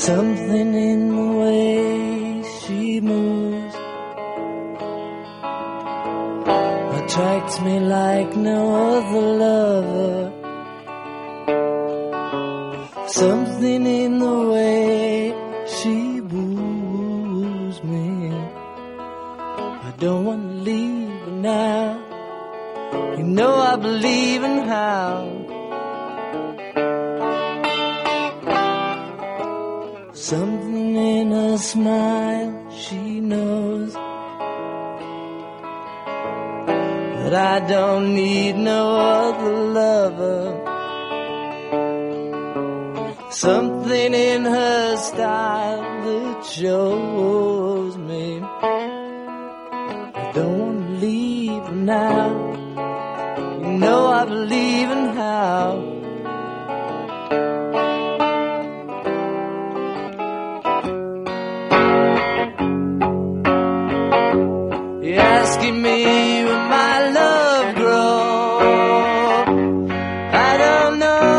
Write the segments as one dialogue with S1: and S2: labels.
S1: Something in the way she moves attracts me like no other lover. Something in the way she woos me. I don't want to leave her now. You know I believe in how. Something in her smile, she knows that I don't need no other lover. Something in her style that shows me I don't want to leave her now. You know I believe in how. You're asking me when my love grows. I don't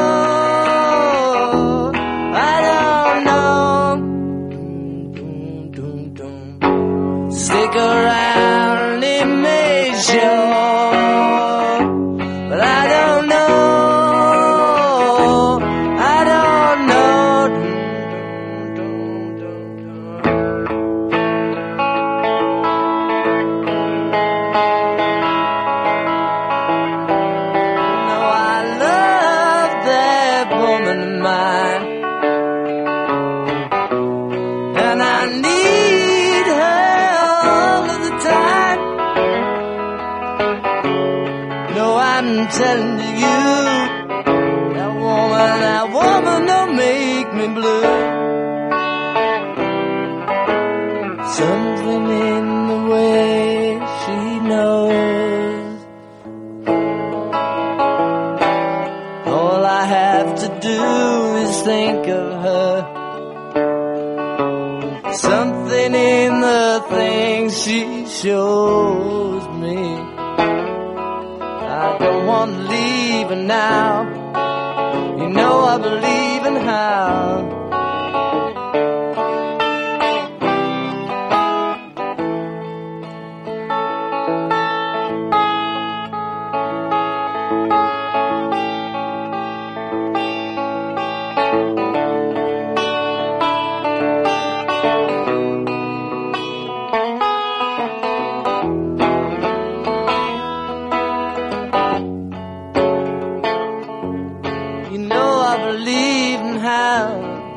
S1: know. I don't know. Stick around, it may show. But I don't know. I don't know. And I need her all of the time. No, I'm telling you, that woman don't make me blue. Something in the way she knows. All I have to do is think of her. Something in the things she shows me. I don't want to leave her now. You know I believe in how. You know I believe in how.